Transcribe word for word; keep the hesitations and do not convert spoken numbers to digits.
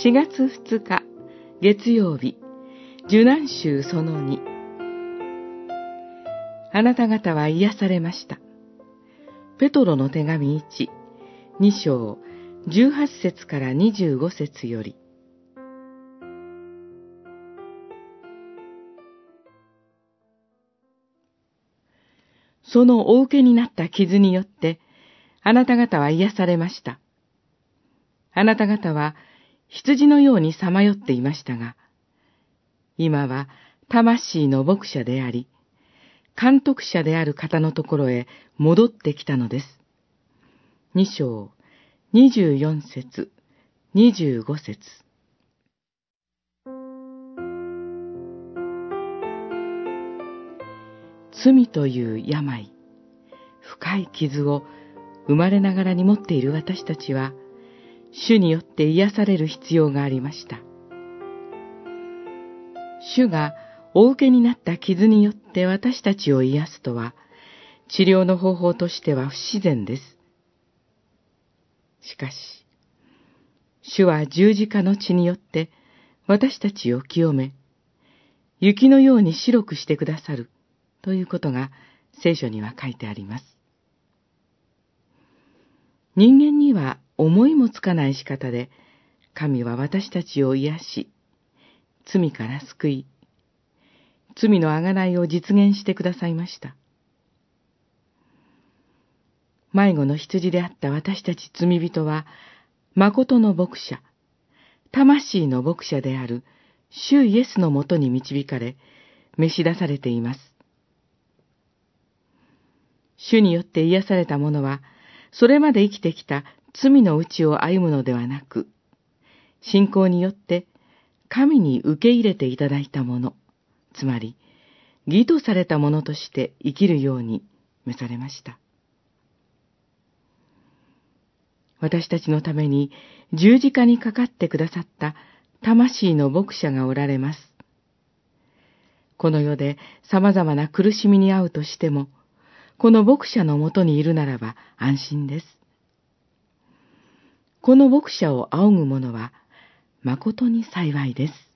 しがつふつか月曜日、受難週そのに。あなた方は癒されました。ペトロの手紙いち、に章じゅうはち節からにじゅうご節より。そのお受けになった傷によって、あなた方は癒されました。あなた方は羊のようにさまよっていましたが、今は魂の牧者であり、監督者である方のところへ戻ってきたのです。に章にじゅうよん節、にじゅうご節。罪という病、深い傷を生まれながらに持っている私たちは、主によって癒される必要がありました。主がお受けになった傷によって私たちを癒すとは、治療の方法としては不自然です。しかし、主は十字架の血によって私たちを清め、雪のように白くしてくださるということが聖書には書いてあります。人間には思いもつかない仕方で、神は私たちを癒し、罪から救い、罪の贖いを実現してくださいました。迷子の羊であった私たち罪人は、誠の牧者、魂の牧者である主イエスのもとに導かれ、召し出されています。主によって癒された者は、それまで生きてきた罪の道を歩むのではなく、信仰によって神に受け入れていただいたもの、つまり義とされたものとして生きるように召されました。私たちのために十字架にかかってくださった魂の牧者がおられます。この世で様々な苦しみに遭うとしても、この牧者のもとにいるならば安心です。この牧者を仰ぐ者は誠に幸いです。